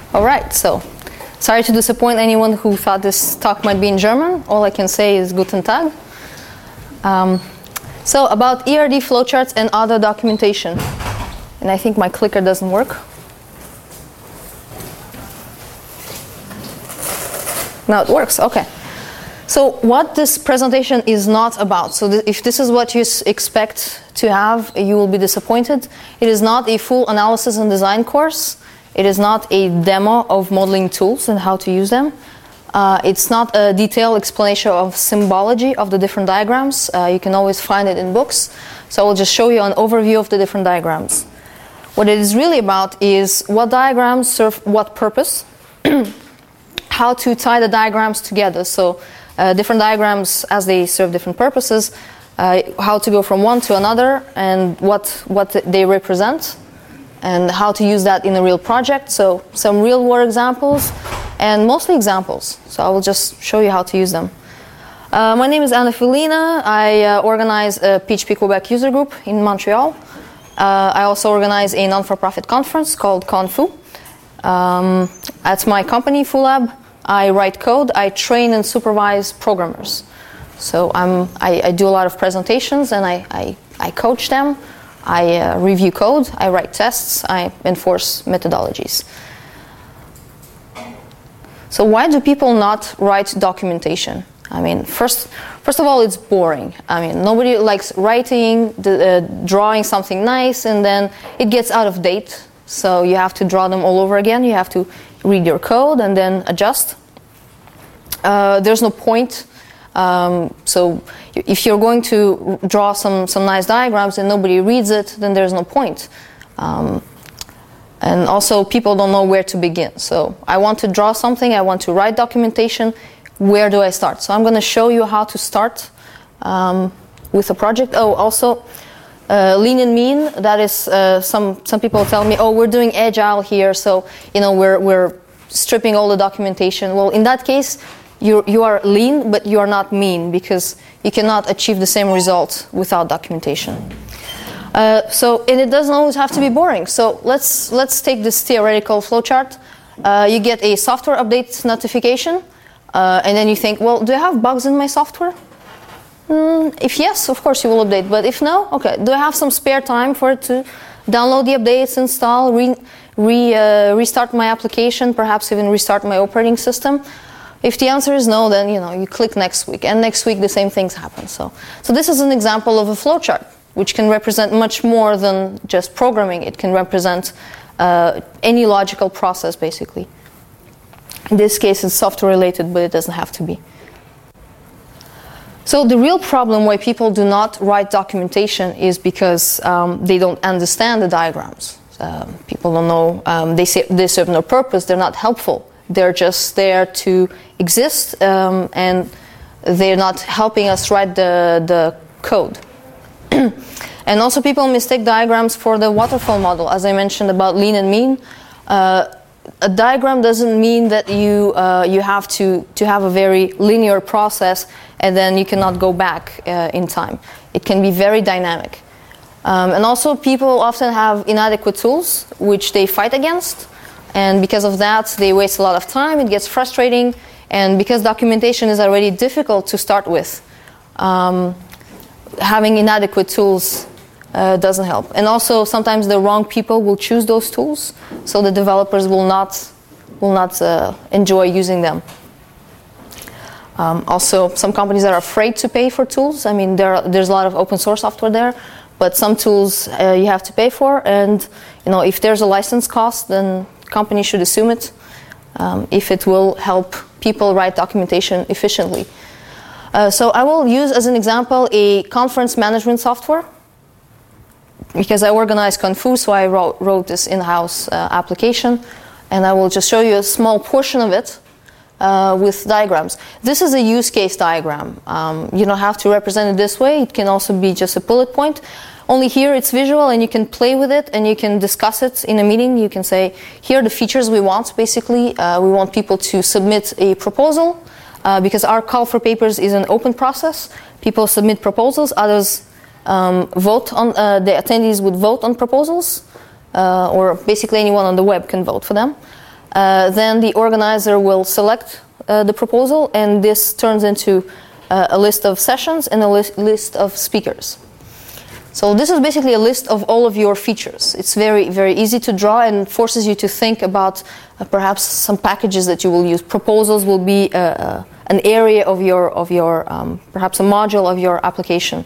All right, so sorry to disappoint anyone who thought this talk might be in German. All I can say is Guten Tag. So about ERD flowcharts and other documentation. And I think my clicker doesn't work. Now it works, okay. So what this presentation is not about, so if this is what you expect to have, you will be disappointed. It is not a full analysis and design course. It is not a demo of modeling tools and how to use them. It's not a detailed explanation of symbology of the different diagrams. You can always find it in books. So I will just show you an overview of the different diagrams. What it is really about is what diagrams serve what purpose, how to tie the diagrams together. So different diagrams as they serve different purposes, how to go from one to another and what they represent, and how to use that in a real project. So some real world examples and mostly examples. So I will just show you how to use them. My name is Anna Filina. I organize a PHP Quebec user group in Montreal. I also organize a non-for-profit conference called Confu. At my company, FooLab, I write code, I train and supervise programmers. So I do a lot of presentations and I coach them. I review code, I write tests, I enforce methodologies. So why do people not write documentation? I mean, first of all, it's boring. I mean, nobody likes writing, drawing something nice, and then it gets out of date. So you have to draw them all over again. You have to read your code and then adjust. There's no point. So if you're going to draw some nice diagrams and nobody reads it, then there's no point. And also people don't know where to begin. So I want to draw something, I want to write documentation. Where do I start? So I'm going to show you how to start with a project. Oh, also lean and mean. That is some people tell me, oh, we're doing agile here, so we're stripping all the documentation. Well, in that case, you are lean, but you are not mean, because you cannot achieve the same result without documentation. And it doesn't always have to be boring. So let's take this theoretical flowchart. You get a software update notification, and then you think, well, do I have bugs in my software? If yes, of course you will update. But if no, okay, do I have some spare time for it to download the updates, install, restart my application, perhaps even restart my operating system? If the answer is no, then you click next week, and next week the same things happen. So this is an example of a flowchart, which can represent much more than just programming. It can represent any logical process, basically. In this case, it's software related, but it doesn't have to be. So the real problem why people do not write documentation is because they don't understand the diagrams. People don't know, they serve no purpose, they're not helpful. They're just there to exist, and they're not helping us write the code. And also people mistake diagrams for the waterfall model, as I mentioned about lean and mean. A diagram doesn't mean that you have to have a very linear process and then you cannot go back in time. It can be very dynamic. And also people often have inadequate tools which they fight against, and because of that they waste a lot of time, it gets frustrating, and because documentation is already difficult to start with, having inadequate tools doesn't help. And also sometimes the wrong people will choose those tools, so the developers will not enjoy using them. Also, some companies are afraid to pay for tools. I mean, there's a lot of open source software there, but some tools you have to pay for, and if there's a license cost, then companies should assume it if it will help people write documentation efficiently. So I will use as an example a conference management software, because I organize Confu, so I wrote this in-house application, and I will just show you a small portion of it with diagrams. This is a use case diagram. You don't have to represent it this way. It can also be just a bullet point. Only here it's visual, and you can play with it, and you can discuss it in a meeting. You can say, here are the features we want, basically. We want people to submit a proposal, because our call for papers is an open process. People submit proposals, others vote on, the attendees would vote on proposals, or basically anyone on the web can vote for them. then the organizer will select the proposal, and this turns into a list of sessions and a list of speakers. So this is basically a list of all of your features. It's very, very easy to draw and forces you to think about perhaps some packages that you will use. Proposals will be an area of your perhaps a module of your application.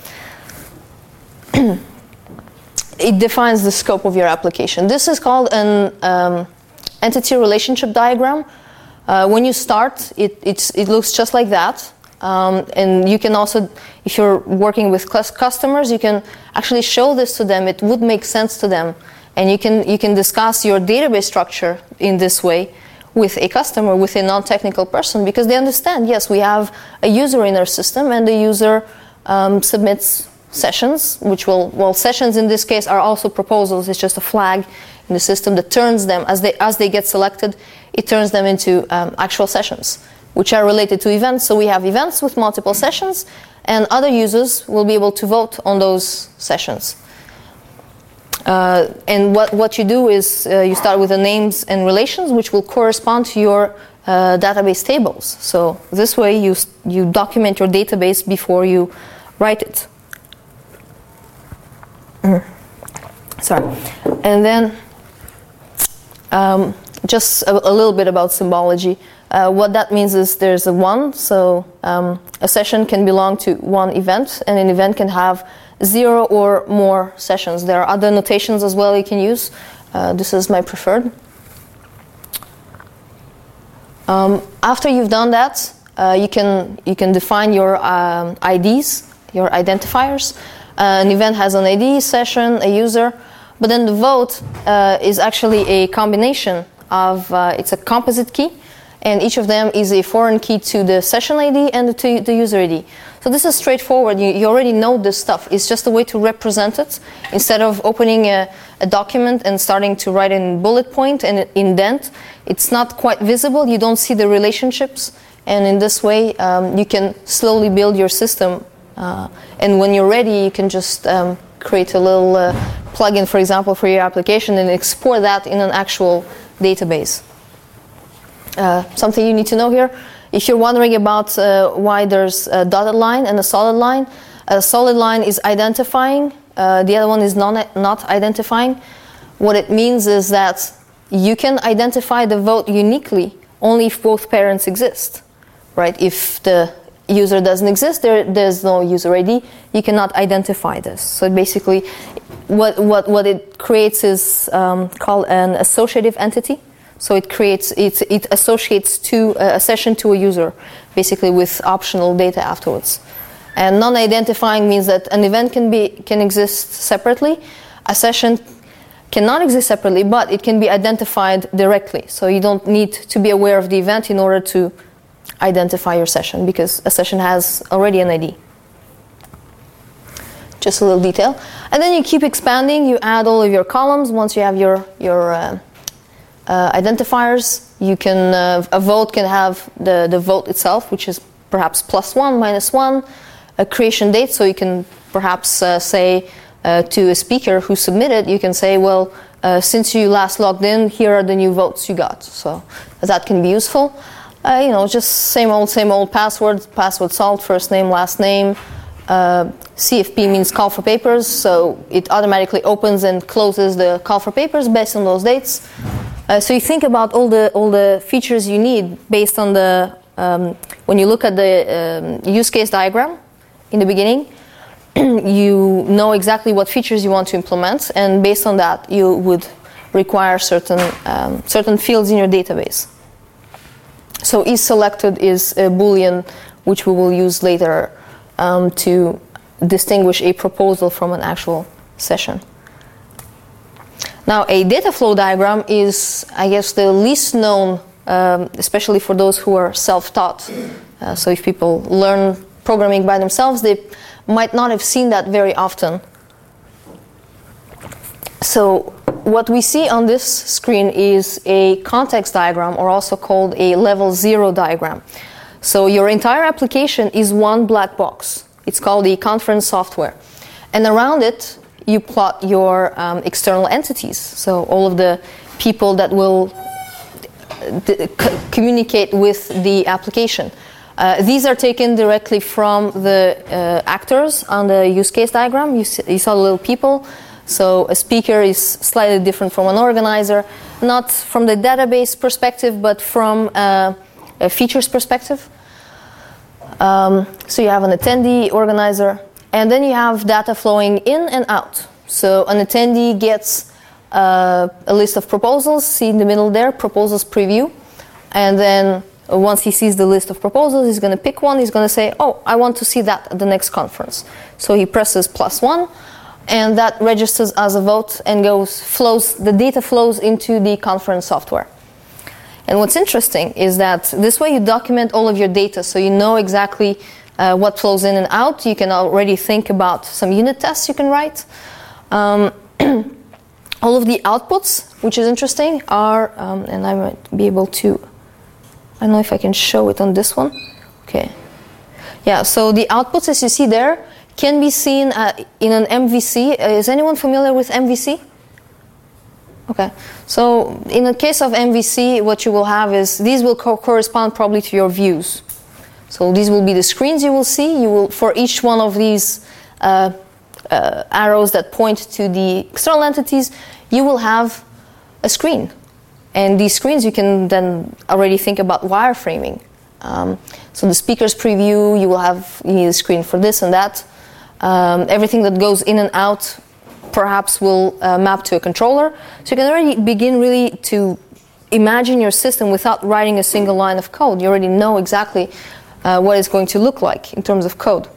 It defines the scope of your application. This is called an entity relationship diagram. When you start, it looks just like that. And you can also, if you're working with customers, you can actually show this to them. It would make sense to them, and you can discuss your database structure in this way with a customer, with a non-technical person, because they understand. Yes, we have a user in our system, and the user submits sessions, which will sessions in this case are also proposals. It's just a flag in the system that turns them as they get selected. It turns them into actual sessions, which are related to events. So we have events with multiple sessions, and other users will be able to vote on those sessions. And what you do is you start with the names and relations, which will correspond to your database tables. So this way you document your database before you write it. Sorry. And then just a little bit about symbology. What that means is there's a one, so a session can belong to one event, and an event can have 0 or more sessions. There are other notations as well you can use. This is my preferred. After you've done that, you can define your IDs, your identifiers. An event has an ID, session, a user, but then the vote is actually a combination of, it's a composite key, and each of them is a foreign key to the session ID and to the user ID. So this is straightforward. You already know this stuff. It's just a way to represent it. Instead of opening a document and starting to write in bullet point and indent, it's not quite visible. You don't see the relationships. And in this way, you can slowly build your system. And when you're ready, you can just create a little plugin, for example, for your application and export that in an actual database. Something you need to know here, if you're wondering about why there's a dotted line and a solid line is identifying, the other one is not identifying. What it means is that you can identify the vote uniquely only if both parents exist, right? If the user doesn't exist, there's no user ID, you cannot identify this. So basically, what it creates is called an associative entity. So it associates to a session to a user, basically with optional data afterwards. And non-identifying means that an event can exist separately. A session cannot exist separately, but it can be identified directly. So you don't need to be aware of the event in order to identify your session, because a session has already an ID. Just a little detail. And then you keep expanding. You add all of your columns. Once you have your identifiers, you can a vote can have the vote itself, which is perhaps +1, -1, a creation date. So you can perhaps say to a speaker who submitted, you can say, well, since you last logged in, here are the new votes you got. So that can be useful. Just same old password solved, first name, last name. CFP means call for papers, so it automatically opens and closes the call for papers based on those dates. So you think about all the features you need based on the when you look at the use case diagram in the beginning, you know exactly what features you want to implement, and based on that, you would require certain fields in your database. So isSelected is a Boolean which we will use later to distinguish a proposal from an actual session. Now, a data flow diagram is, I guess, the least known, especially for those who are self-taught. So if people learn programming by themselves, they might not have seen that very often. So what we see on this screen is a context diagram, or also called a level 0 diagram. So your entire application is one black box. It's called the conference software. And around it, you plot your external entities. So all of the people that will communicate with the application. These are taken directly from the actors on the use case diagram. You saw the little people. So a speaker is slightly different from an organizer, not from the database perspective, but from a features perspective. So you have an attendee, organizer, and then you have data flowing in and out. So an attendee gets a list of proposals, see in the middle there, proposals preview, and then once he sees the list of proposals, he's going to pick one. He's going to say, oh, I want to see that at the next conference. So he presses +1, and that registers as a vote and the data flows into the conference software. And what's interesting is that this way you document all of your data, so you know exactly what flows in and out. You can already think about some unit tests you can write. All of the outputs, which is interesting, are, and I might be able to, I don't know if I can show it on this one. Okay. Yeah, so the outputs, as you see there, can be seen in an MVC. Is anyone familiar with MVC? Okay. So in the case of MVC, what you will have is, these will correspond probably to your views. So these will be the screens you will see. You will, for each one of these arrows that point to the external entities, you will have a screen. And these screens you can then already think about wireframing. So the speaker's preview, you need a screen for this and that. Everything that goes in and out perhaps will map to a controller. So you can already begin really to imagine your system without writing a single line of code. You already know exactly what it's going to look like in terms of code.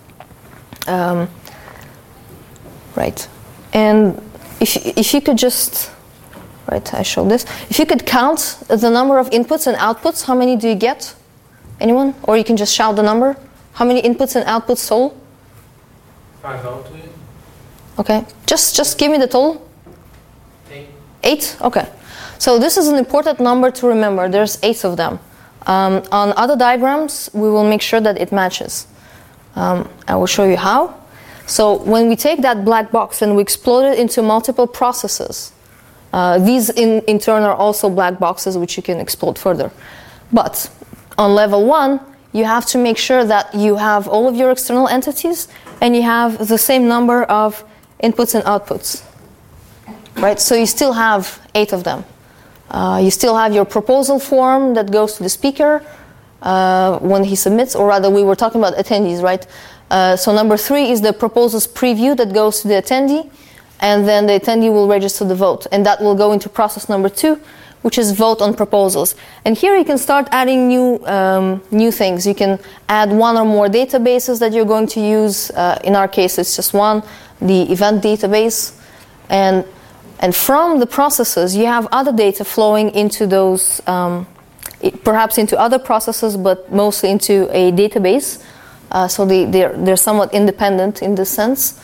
Right. And if you could just, right, I showed this. If you could count the number of inputs and outputs, how many do you get? Anyone? Or you can just shout the number. How many inputs and outputs total? 5 out. Okay. Just give me the total. 8. 8? Okay. So this is an important number to remember. There's 8 of them. On other diagrams, we will make sure that it matches. I will show you how. So when we take that black box and we explode it into multiple processes, these in turn are also black boxes which you can explode further. But on level 1, you have to make sure that you have all of your external entities and you have the same number of inputs and outputs. Right? So you still have 8 of them. You still have your proposal form that goes to the speaker when he submits, or rather we were talking about attendees, right? So number 3 is the proposals preview that goes to the attendee, and then the attendee will register the vote, and that will go into process number 2, which is vote on proposals. And here you can start adding new things. You can add one or more databases that you're going to use. In our case, it's just one, the event database. And from the processes, you have other data flowing into those, perhaps into other processes, but mostly into a database. So they're somewhat independent in this sense.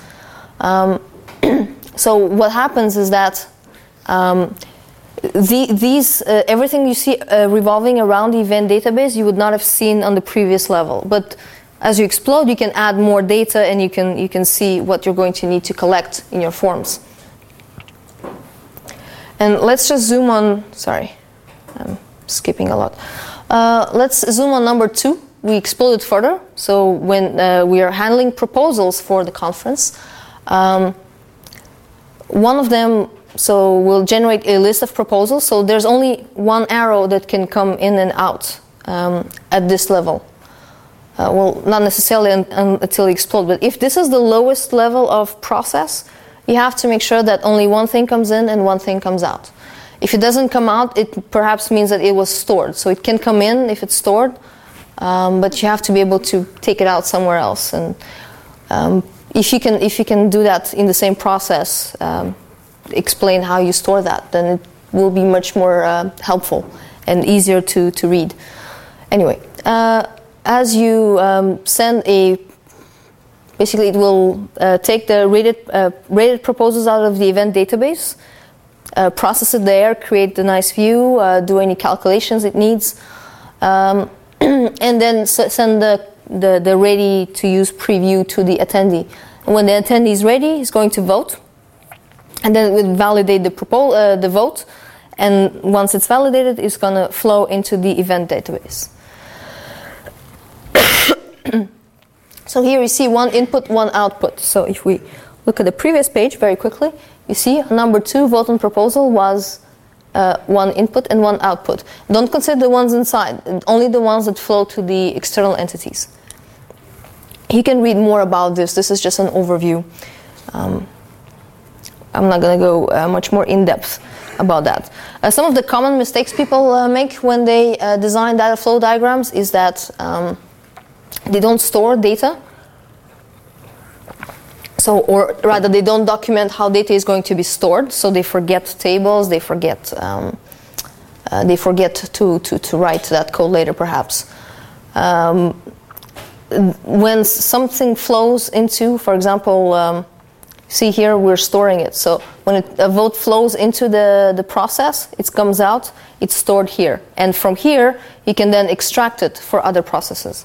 So what happens is that everything you see revolving around the event database, you would not have seen on the previous level. But as you explode, you can add more data, and you can see what you're going to need to collect in your forms. And let's just zoom on. Sorry, I'm skipping a lot. Let's zoom on number 2. We exploded further. So when we are handling proposals for the conference, one of them will generate a list of proposals. So there's only one arrow that can come in and out at this level. Well, not necessarily until you explode, but if this is the lowest level of process, you have to make sure that only one thing comes in and one thing comes out. If it doesn't come out, it perhaps means that it was stored. So it can come in if it's stored, but you have to be able to take it out somewhere else. And if you can do that in the same process, explain how you store that, then it will be much more helpful and easier to read. Anyway, as you send basically it will take the rated proposals out of the event database, process it there, create the nice view, do any calculations it needs, and then send the ready-to-use preview to the attendee. And when the attendee is ready, he's going to vote, and then it will validate the vote, And once it's validated, it's going to flow into the event database. So here you see one input, one output. So if we look at the previous page very quickly, you see number 2 vote on proposal was one input and one output. Don't consider the ones inside, only the ones that flow to the external entities. You can read more about this. This is just an overview. I'm not going to go much more in depth about that. Some of the common mistakes people make when they design data flow diagrams is that they don't store data. So, or rather, they don't document how data is going to be stored. So they forget tables. They forget to write that code later, perhaps. When something flows into, for example, see here we're storing it. So when a vote flows into the process, it comes out. It's stored here, and from here you can then extract it for other processes.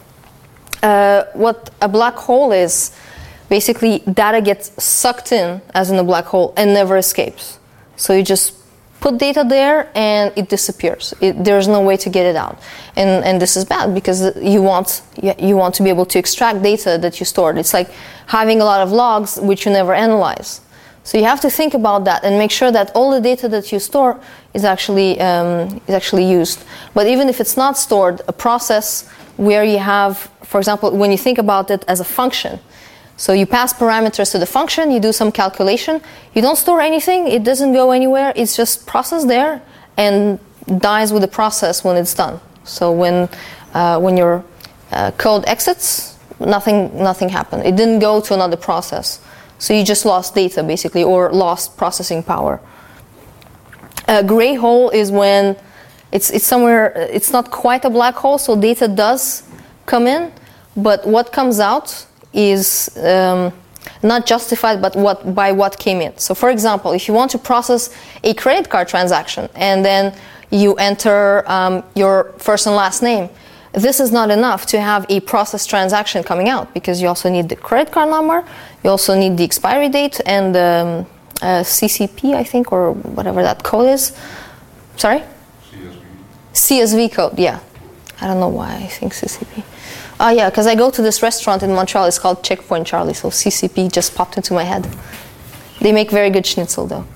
What a black hole is. Basically, data gets sucked in, as in a black hole, and never escapes. So you just put data there, and it disappears. There's no way to get it out, and this is bad because you want to be able to extract data that you stored. It's like having a lot of logs which you never analyze. So you have to think about that and make sure that all the data that you store is actually used. But even if it's not stored, a process where you have, for example, when you think about it as a function. So you pass parameters to the function, you do some calculation, you don't store anything, it doesn't go anywhere, it's just processed there and dies with the process when it's done. So when your code exits, nothing happened. It didn't go to another process. So you just lost data, basically, or lost processing power. A gray hole is when it's somewhere, it's not quite a black hole, so data does come in, but what comes out is not justified by what came in. So for example, if you want to process a credit card transaction and then you enter your first and last name, this is not enough to have a processed transaction coming out because you also need the credit card number, you also need the expiry date and the CCP, I think, or whatever that code is. Sorry? CSV code, yeah. I don't know why I think CCP. Yeah, because I go to this restaurant in Montreal. It's called Checkpoint Charlie, so CCP just popped into my head. They make very good schnitzel, though.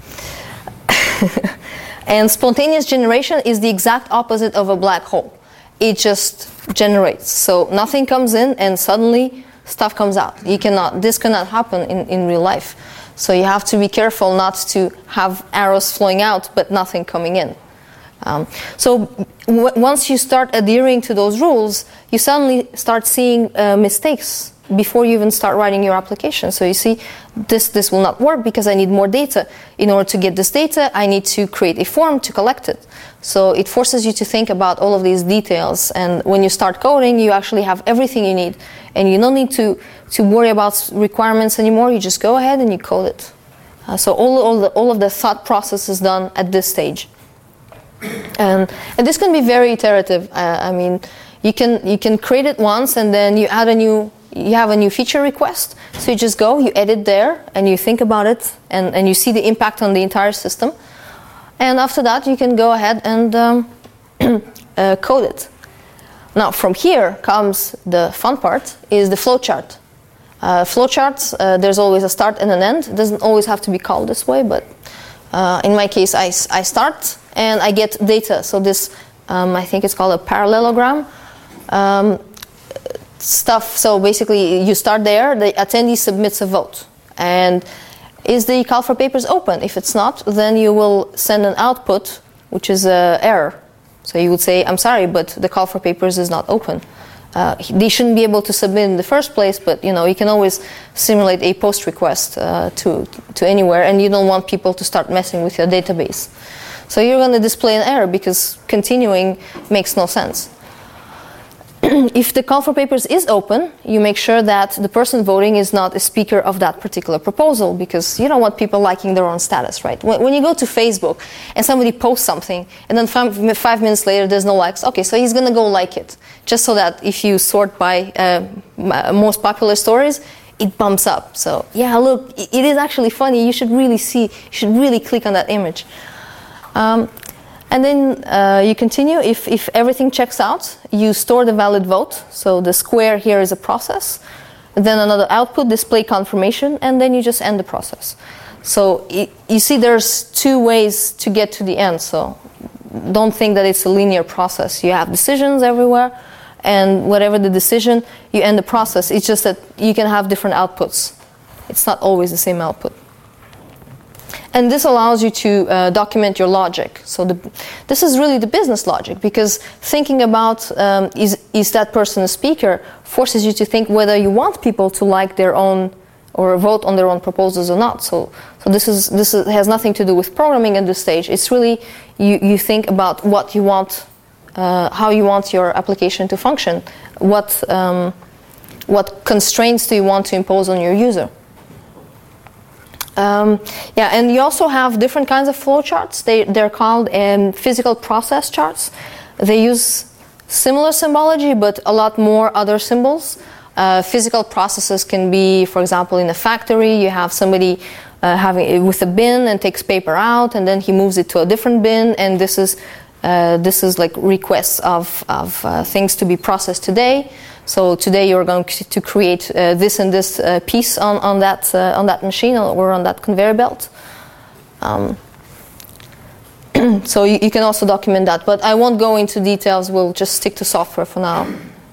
And spontaneous generation is the exact opposite of a black hole. It just generates. So nothing comes in, and suddenly stuff comes out. This cannot happen in real life. So you have to be careful not to have arrows flowing out, but nothing coming in. Once you start adhering to those rules, you suddenly start seeing mistakes before you even start writing your application. So you see, this will not work because I need more data. In order to get this data, I need to create a form to collect it. So it forces you to think about all of these details. And when you start coding, you actually have everything you need. And you don't need to worry about requirements anymore. You just go ahead and you code it. So all of the thought process is done at this stage. And this can be very iterative. I mean, you can create it once, and then you have a new feature request. So you just go, you edit there, and you think about it, and you see the impact on the entire system. And after that, you can go ahead and code it. Now, from here comes the fun part: is the flowchart. Flowcharts, there's always a start and an end. It doesn't always have to be called this way, but in my case, I start and I get data. So this, I think it's called a parallelogram stuff. So basically, you start there. The attendee submits a vote, and is the call for papers open? If it's not, then you will send an output, which is an error. So you would say, I'm sorry, but the call for papers is not open. They shouldn't be able to submit in the first place, but you can always simulate a post request to anywhere, and you don't want people to start messing with your database. So you're going to display an error because continuing makes no sense. If the call for papers is open, you make sure that the person voting is not a speaker of that particular proposal, because you don't want people liking their own status, right? When you go to Facebook and somebody posts something and then 5 minutes later there's no likes, okay, so he's going to go like it, just so that if you sort by most popular stories, it bumps up. So yeah, look, it is actually funny. You should really click on that image. And then you continue. If everything checks out, you store the valid vote. So the square here is a process. Then another output, display confirmation, and then you just end the process. So you see there's two ways to get to the end. So don't think that it's a linear process. You have decisions everywhere, and whatever the decision, you end the process. It's just that you can have different outputs. It's not always the same output. And this allows you to document your logic. So this is really the business logic, because thinking about is that person a speaker forces you to think whether you want people to like their own or vote on their own proposals or not. So this has nothing to do with programming at this stage. It's really you think about what you want, how you want your application to function, what constraints do you want to impose on your user. And you also have different kinds of flowcharts. They're called physical process charts. They use similar symbology, but a lot more other symbols. Physical processes can be, for example, in a factory, you have somebody with a bin and takes paper out, and then he moves it to a different bin, and this is like requests of things to be processed today. So today you're going to create this and this piece on that machine or on that conveyor belt. So you can also document that, but I won't go into details. We'll just stick to software for now.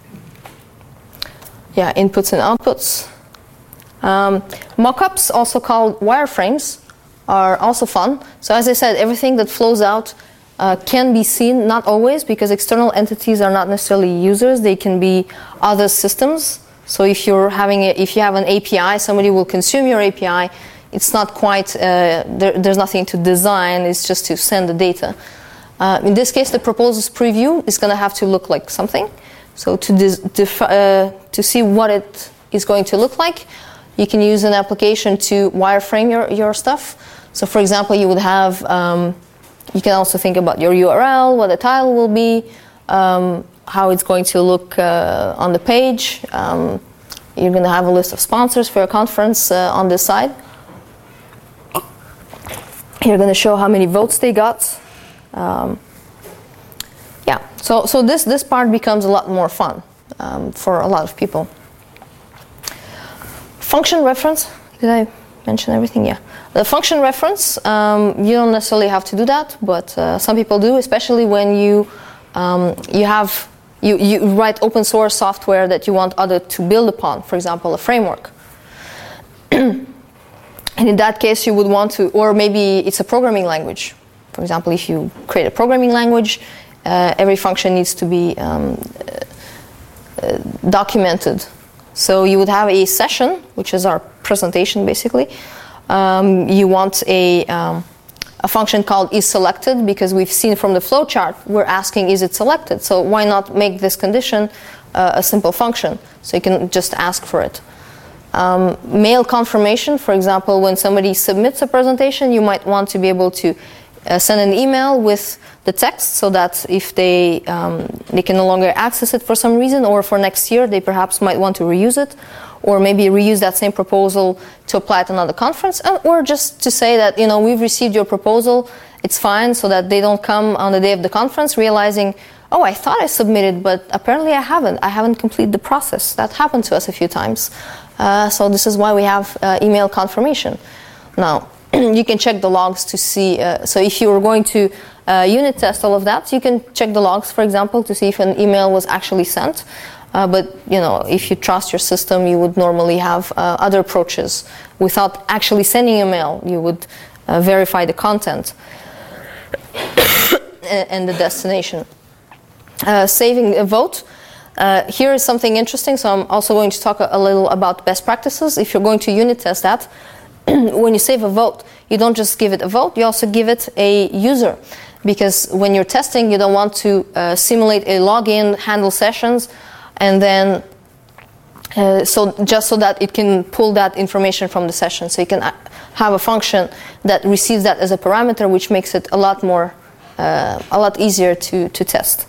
Yeah, inputs and outputs. Mockups, also called wireframes, are also fun. So as I said, everything that flows out can be seen, not always, because external entities are not necessarily users. They can be other systems. So if you have an API, somebody will consume your API. It's not quite, there's nothing to design, it's just to send the data. In this case, the proposal's preview is going to have to look like something. So to see what it is going to look like, you can use an application to wireframe your stuff. So for example, you would have, you can also think about your URL, what the title will be, how it's going to look on the page. You're going to have a list of sponsors for your conference on this side. You're going to show how many votes they got. Yeah, so this part becomes a lot more fun for a lot of people. Function reference, did I mention everything? Yeah. The function reference, you don't necessarily have to do that, but some people do, especially when you write open source software that you want others to build upon, for example, a framework. And in that case, you would want to, or maybe it's a programming language. For example, if you create a programming language, every function needs to be documented. So you would have a session, which is our presentation basically. You want a function called isSelected, because we've seen from the flowchart, we're asking is it selected? So why not make this condition a simple function? So you can just ask for it. Mail confirmation, for example, when somebody submits a presentation, you might want to be able to send an email with the text, so that if they can no longer access it for some reason, or for next year they perhaps might want to reuse it, or maybe reuse that same proposal to apply at another conference, or just to say that, we've received your proposal, it's fine, so that they don't come on the day of the conference realizing, oh, I thought I submitted, but apparently I haven't completed the process. That happened to us a few times. So this is why we have email confirmation. Now, you can check the logs to see, so if you were going to unit test all of that, you can check the logs, for example, to see if an email was actually sent. But if you trust your system, you would normally have other approaches. Without actually sending a mail, you would verify the content and the destination. Saving a vote. Here is something interesting, so I'm also going to talk a little about best practices. If you're going to unit test that, when you save a vote, you don't just give it a vote, you also give it a user. Because when you're testing, you don't want to simulate a login, handle sessions, and then so that it can pull that information from the session. So you can have a function that receives that as a parameter, which makes it a lot easier to test.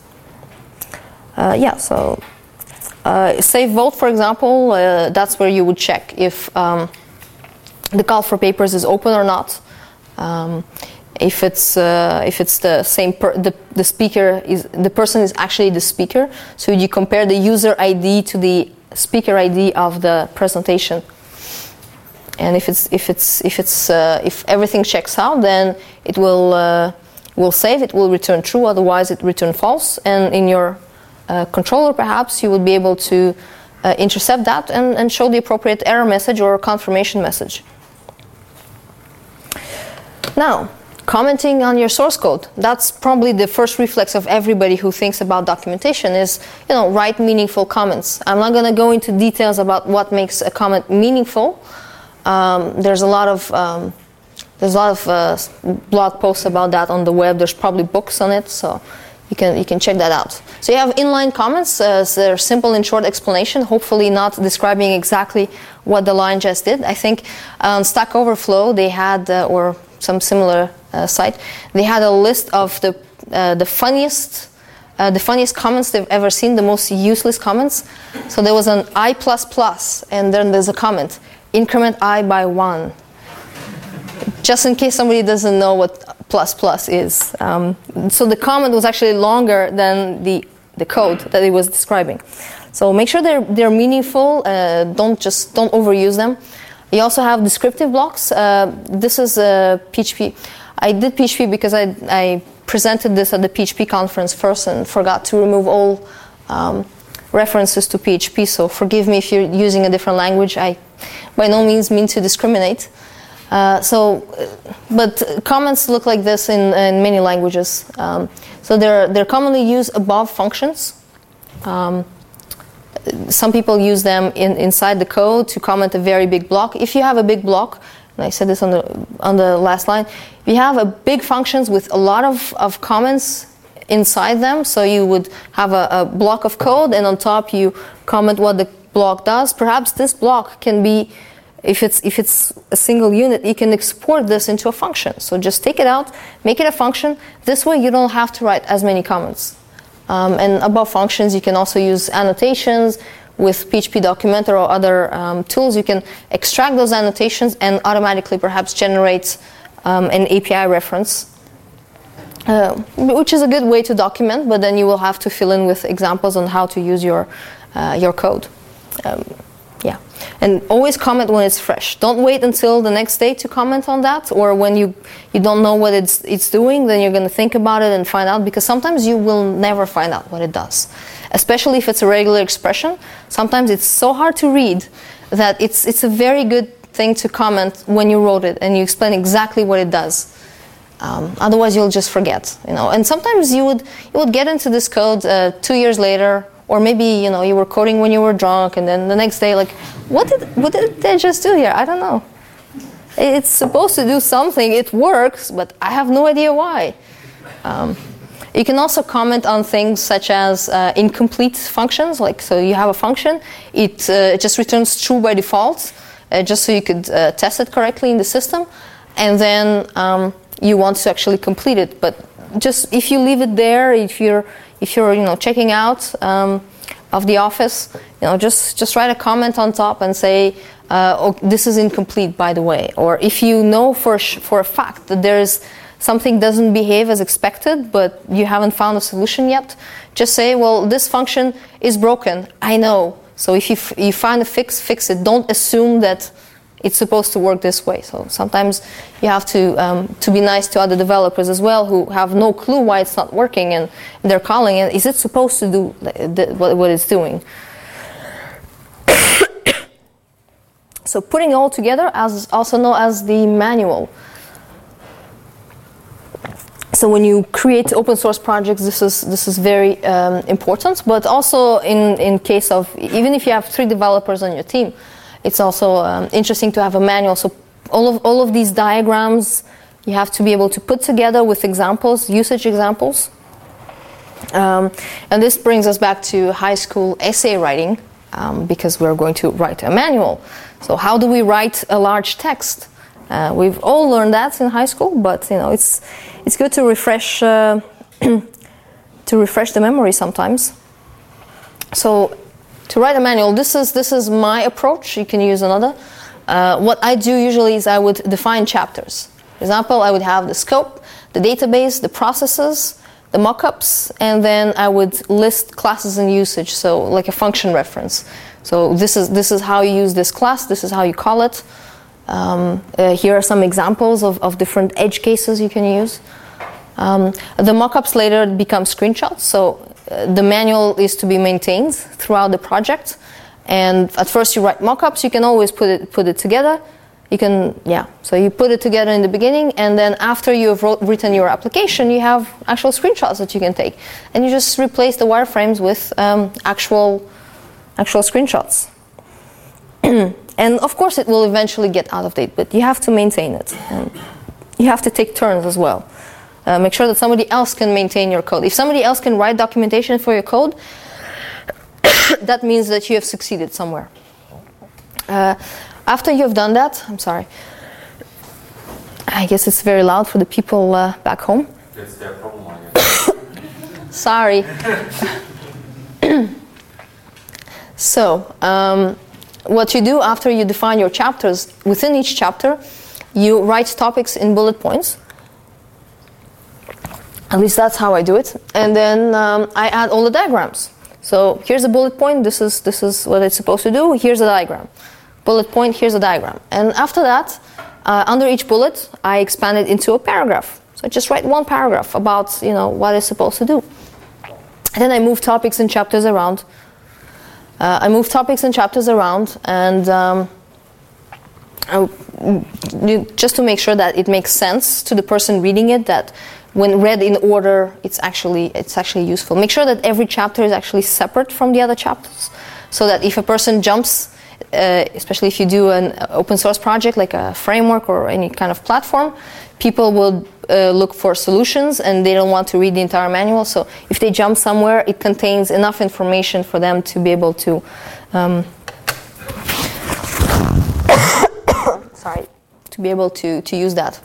So save vote, for example, that's where you would check if the call for papers is open or not. if it's the same the speaker is the person is actually the speaker. So you compare the user ID to the speaker ID of the presentation. And if everything checks out, then it will save. It will return true. Otherwise, it return false. And in your controller, perhaps you will be able to intercept that and show the appropriate error message or confirmation message. Now, commenting on your source code. That's probably the first reflex of everybody who thinks about documentation is, write meaningful comments. I'm not going to go into details about what makes a comment meaningful. There's a lot of blog posts about that on the web. There's probably books on it, so you can check that out. So you have inline comments. So they're simple and short explanation, hopefully not describing exactly what the line just did. I think on Stack Overflow they had, or some similar site, they had a list of the funniest comments they've ever seen, the most useless comments. So there was an I++, and then there's a comment, increment I by 1. Just in case somebody doesn't know what ++ is. So the comment was actually longer than the code that it was describing. So make sure they're meaningful. Don't overuse them. You also have descriptive blocks. This is PHP. I did PHP because I presented this at the PHP conference first and forgot to remove all references to PHP. So forgive me if you're using a different language. I by no means mean to discriminate. But comments look like this in many languages. So they're commonly used above functions. Some people use them inside the code to comment a very big block. If you have a big block, and I said this on the last line, if you have a big functions with a lot of comments inside them, so you would have a block of code, and on top you comment what the block does. Perhaps this block can be, if it's a single unit, you can export this into a function. So just take it out, make it a function. This way you don't have to write as many comments. And above functions, you can also use annotations with PHP Documenter or other tools. You can extract those annotations and automatically perhaps generate an API reference, which is a good way to document, but then you will have to fill in with examples on how to use your code. Yeah, and always comment when it's fresh. Don't wait until the next day to comment on that, or when you don't know what it's doing, then you're going to think about it and find out, because sometimes you will never find out what it does. Especially if it's a regular expression, sometimes it's so hard to read that it's a very good thing to comment when you wrote it and you explain exactly what it does. Otherwise you'll just forget, And sometimes you would get into this code 2 years later. Or maybe, you were coding when you were drunk, and then the next day, like, what did they just do here? I don't know. It's supposed to do something. It works, but I have no idea why. You can also comment on things such as incomplete functions. Like, so you have a function, it just returns true by default, just so you could test it correctly in the system, and then you want to actually complete it. But just if you leave it there, if you're checking out of the office, just write a comment on top and say, oh, this is incomplete, by the way. Or if you know for a fact that there's something doesn't behave as expected, but you haven't found a solution yet, just say, well, this function is broken. I know. So if you find a fix it. Don't assume that it's supposed to work this way. So sometimes you have to be nice to other developers as well, who have no clue why it's not working, and they're calling it, is it supposed to do what it's doing? So putting it all together, as also known as the manual. So when you create open source projects, this is very important, but also in case of, even if you have 3 developers on your team, it's also interesting to have a manual. So all of these diagrams you have to be able to put together with examples, usage examples. And this brings us back to high school essay writing, because we're going to write a manual. So how do we write a large text? We've all learned that in high school, but it's good to refresh to refresh the memory sometimes. So to write a manual, this is my approach. You can use another. What I do usually is I would define chapters. For example, I would have the scope, the database, the processes, the mockups, and then I would list classes in usage, so like a function reference. So this is how you use this class, this is how you call it. Here are some examples of different edge cases you can use. The mockups later become screenshots, so the manual is to be maintained throughout the project. And at first you write mockups, you can always put it together. So you put it together in the beginning, and then after you have written your application, you have actual screenshots that you can take. And you just replace the wireframes with actual screenshots. And of course it will eventually get out of date, but you have to maintain it. And you have to take turns as well. Make sure that somebody else can maintain your code. If somebody else can write documentation for your code, that means that you have succeeded somewhere. After you've done that, I'm sorry. I guess it's very loud for the people back home. It's their problem, I guess. Sorry. So, what you do after you define your chapters, within each chapter, you write topics in bullet points. At least that's how I do it. And then I add all the diagrams. So here's a bullet point, this is what it's supposed to do, here's a diagram. Bullet point, here's a diagram. And after that, under each bullet, I expand it into a paragraph. So I just write one paragraph about what it's supposed to do. And then I move topics and chapters around. And just to make sure that it makes sense to the person reading it, that when read in order, it's actually useful. Make sure that every chapter is actually separate from the other chapters, so that if a person jumps, especially if you do an open source project like a framework or any kind of platform, people will look for solutions and they don't want to read the entire manual. So if they jump somewhere, it contains enough information for them to be able to use that.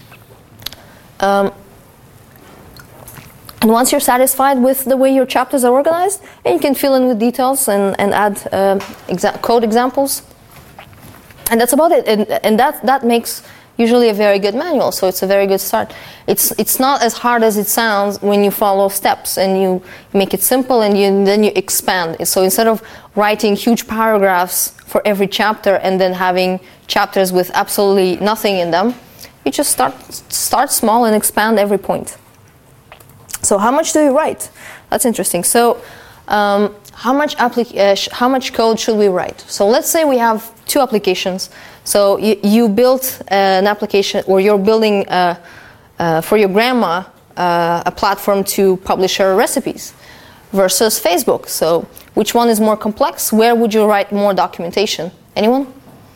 And once you're satisfied with the way your chapters are organized, then you can fill in with details and add code examples. And that's about it. And that makes usually a very good manual, so it's a very good start. It's not as hard as it sounds when you follow steps and you make it simple and then you expand it. So instead of writing huge paragraphs for every chapter and then having chapters with absolutely nothing in them, you just start small and expand every point. So how much do you write? That's interesting. So how much code should we write? So let's say we have two applications. So you built an application, or you're building for your grandma a platform to publish her recipes versus Facebook. So which one is more complex? Where would you write more documentation? Anyone?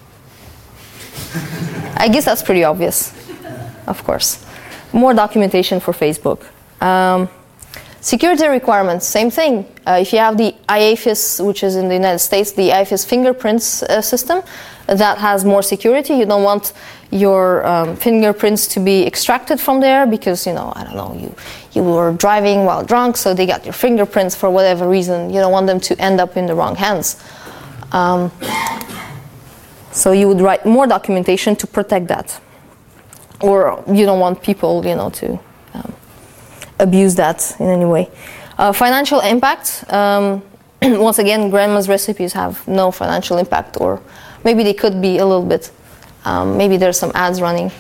I guess that's pretty obvious, of course. More documentation for Facebook. Security requirements, same thing. If you have the IAFIS, which is in the United States, the IAFIS fingerprints system, that has more security. You don't want your fingerprints to be extracted from there because, I don't know, you were driving while drunk, so they got your fingerprints for whatever reason. You don't want them to end up in the wrong hands. So you would write more documentation to protect that. Or you don't want people, to abuse that in any way. Financial impact. Once again, grandma's recipes have no financial impact, or maybe they could be a little bit. Maybe there's some ads running.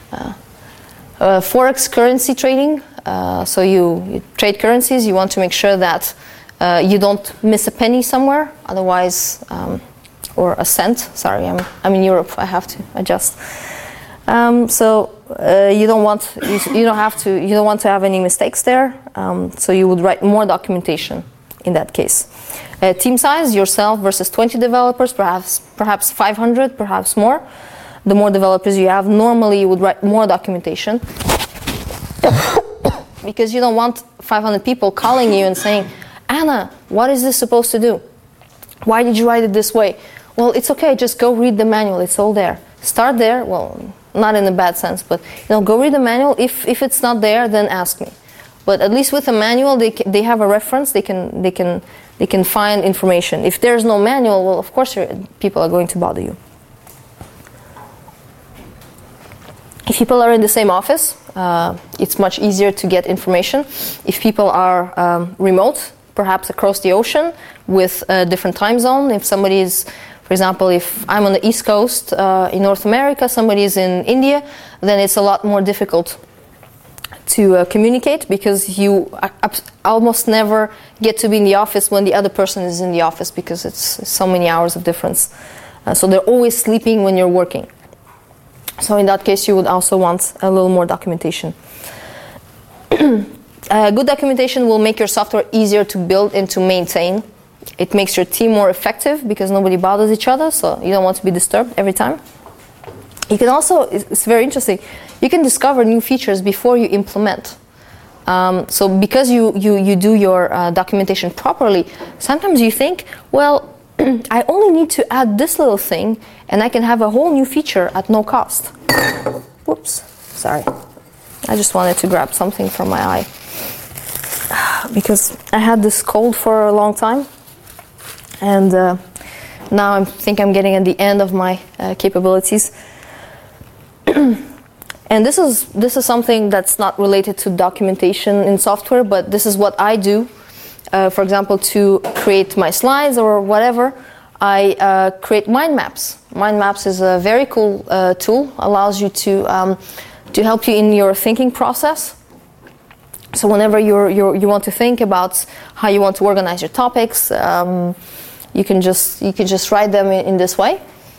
Forex currency trading. So you trade currencies. You want to make sure that you don't miss a penny somewhere. Otherwise, or a cent. Sorry, I'm in Europe. I have to adjust. So you don't want to have any mistakes there. So you would write more documentation in that case. Team size, yourself versus 20 developers, perhaps 500, perhaps more. The more developers you have, normally you would write more documentation because you don't want 500 people calling you and saying, Anna, what is this supposed to do? Why did you write it this way? Well, it's okay, just go read the manual, it's all there. Start there, well, not in a bad sense, but go read the manual. If it's not there, then ask me. But at least with a manual, they have a reference. They can find information. If there's no manual, well, of course, people are going to bother you. If people are in the same office, it's much easier to get information. If people are remote, perhaps across the ocean with a different time zone, if somebody is, for example, if I'm on the East Coast in North America, somebody is in India, then it's a lot more difficult to communicate, because you almost never get to be in the office when the other person is in the office, because it's so many hours of difference. So they're always sleeping when you're working. So in that case, you would also want a little more documentation. Good documentation will make your software easier to build and to maintain. It makes your team more effective because nobody bothers each other, so you don't want to be disturbed every time. You can also, it's very interesting, you can discover new features before you implement. So because you do your documentation properly, sometimes you think, well, I only need to add this little thing and I can have a whole new feature at no cost. Whoops, sorry. I just wanted to grab something from my eye because I had this cold for a long time, and now I think I'm getting at the end of my capabilities. And this is something that's not related to documentation in software, but this is what I do. For example, to create my slides or whatever, I create mind maps. Mind maps is a very cool tool, allows you to help you in your thinking process. So whenever you want to think about how you want to organize your topics, you can just write them in this way.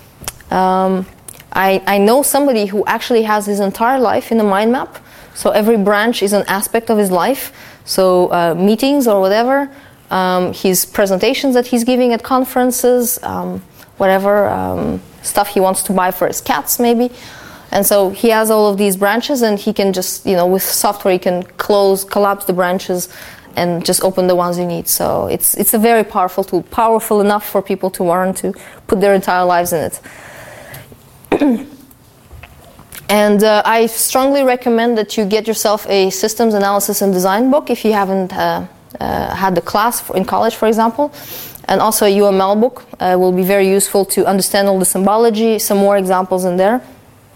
I know somebody who actually has his entire life in a mind map. So every branch is an aspect of his life. So meetings or whatever, his presentations that he's giving at conferences, whatever stuff he wants to buy for his cats maybe. And so he has all of these branches, and he can just, with software, he can collapse the branches and just open the ones you need. So it's a very powerful tool, powerful enough for people to want to put their entire lives in it. And I strongly recommend that you get yourself a systems analysis and design book if you haven't had the class in college, for example. And also a UML book will be very useful to understand all the symbology, some more examples in there.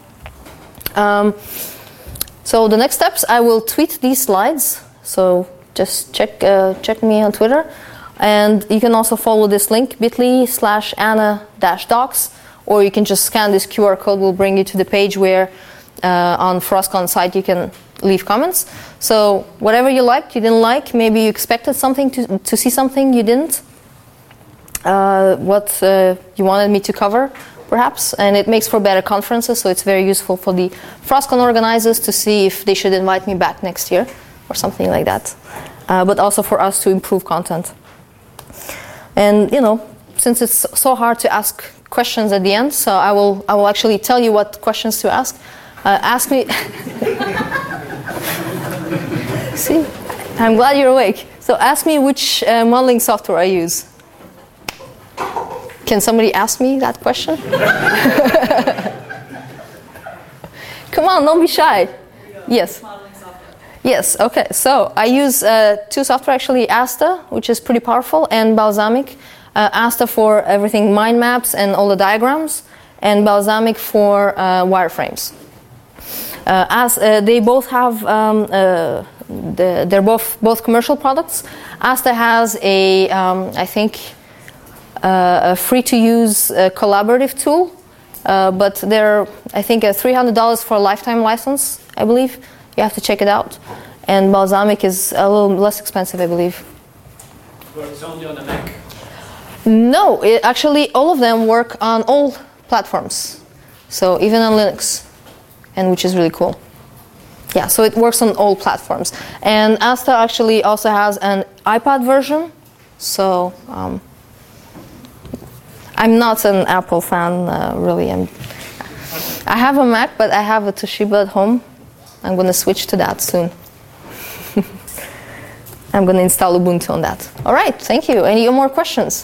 So the next steps, I will tweet these slides. So just check me on Twitter. And you can also follow this link, bit.ly/Anna-docs. Or you can just scan this QR code, will bring you to the page where on Frostcon site you can leave comments. So whatever you liked, you didn't like, maybe you expected something to see something you didn't, what you wanted me to cover, perhaps. And it makes for better conferences, so it's very useful for the Frostcon organizers to see if they should invite me back next year or something like that. But also for us to improve content. And, since it's so hard to ask questions at the end, so I will actually tell you what questions to ask. Ask me. See, I'm glad you're awake. So ask me which modeling software I use. Can somebody ask me that question? Come on, don't be shy. Yes. Yes. Okay. So I use two software actually: Asta, which is pretty powerful, and Balsamiq. Asta for everything mind maps and all the diagrams, and Balsamiq for wireframes. As they both have, they're both commercial products. Asta has I think, a free-to-use collaborative tool, but they're, I think, $300 for a lifetime license. I believe you have to check it out. And Balsamiq is a little less expensive, I believe. Works only on the Mac. No, actually all of them work on all platforms, so even on Linux, and which is really cool. Yeah, so it works on all platforms. And Asta actually also has an iPad version, so I'm not an Apple fan, really. I have a Mac, but I have a Toshiba at home. I'm going to switch to that soon. I'm going to install Ubuntu on that. All right, thank you. Any more questions?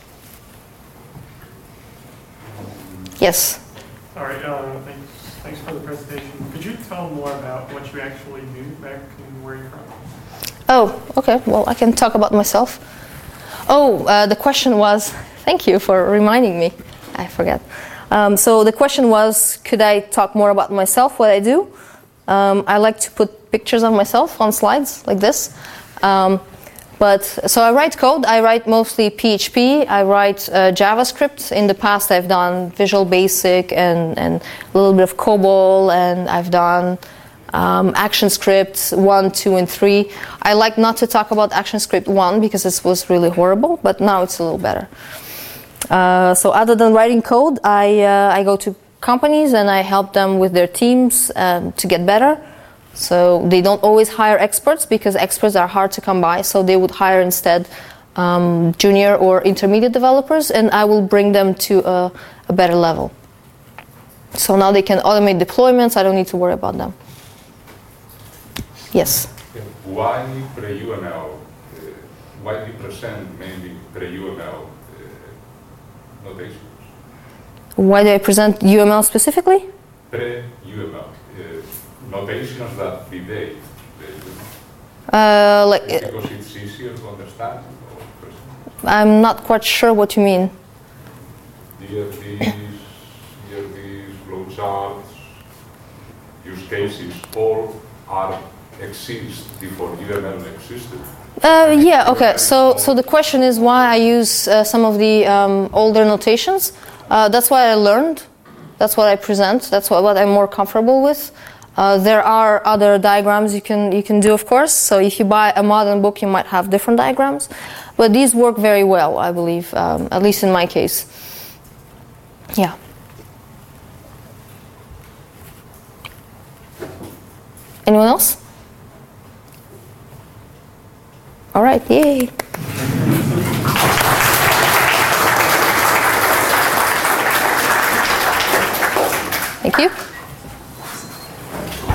Yes. All right, thanks for the presentation. Could you tell more about what you actually do back and where you're from? Oh, okay. Well, I can talk about myself. Oh, the question was, thank you for reminding me. I forget. So the question was, could I talk more about myself, what I do? I like to put pictures of myself on slides like this. So I write code. I write mostly PHP. I write JavaScript. In the past, I've done Visual Basic and a little bit of COBOL, and I've done ActionScript 1, 2, and 3. I like not to talk about ActionScript 1 because it was really horrible, but now it's a little better. So other than writing code, I go to companies and I help them with their teams to get better. So they don't always hire experts because experts are hard to come by. So they would hire instead junior or intermediate developers, and I will bring them to a better level. So now they can automate deployments. I don't need to worry about them. Yes? Why pre-UML? Why do you present mainly pre-UML notations? Why do I present UML specifically? Pre-UML. Notations that predate because it's easier to understand? I'm not quite sure what you mean. DFDs, flowcharts, use cases, all exist before UML existed. Yeah, okay. So the question is why I use some of the older notations. That's what I learned. That's what I present. That's what I'm more comfortable with. There are other diagrams you can do, of course. So if you buy a modern book, you might have different diagrams. But these work very well, I believe, at least in my case. Yeah. Anyone else? All right, yay. Thank you.